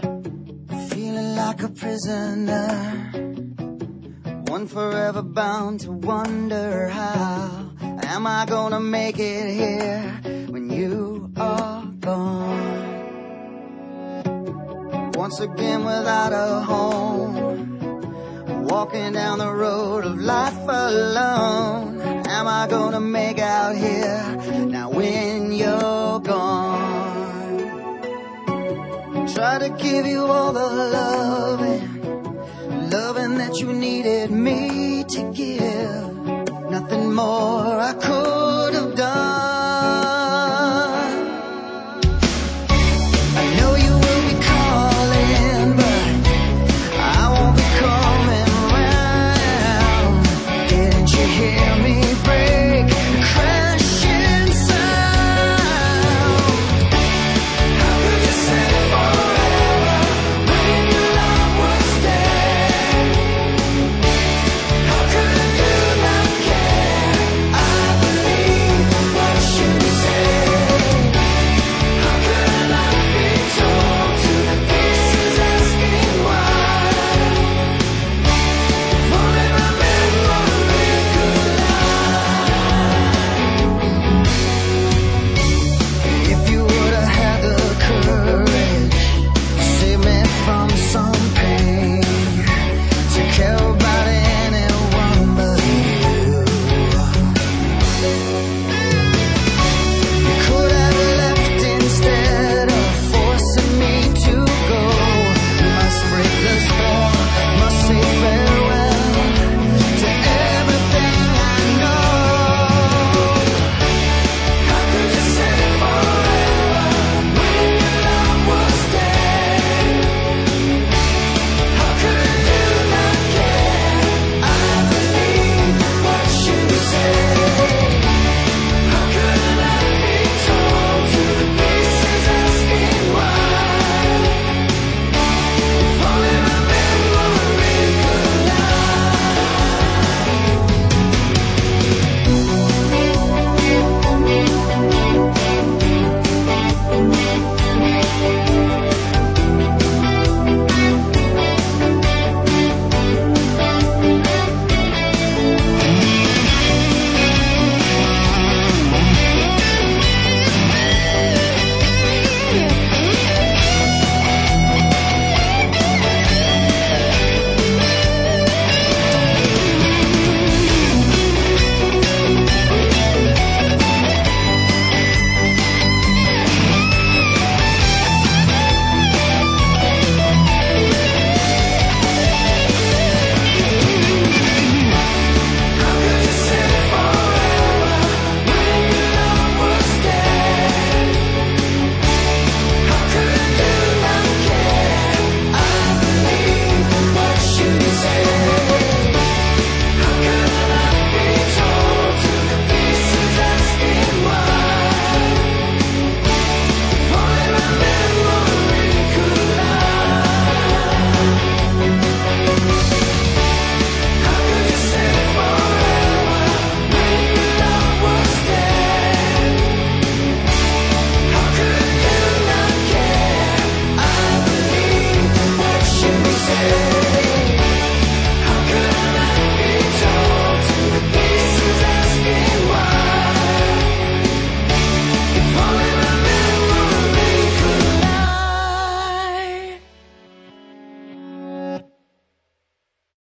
Feeling like a prisoner, one forever bound to wonder how am I gonna make it here when you are gone. Once again without a home, walking down the road of life alone. Am I gonna make out here now when you're gone? Try to give you all the love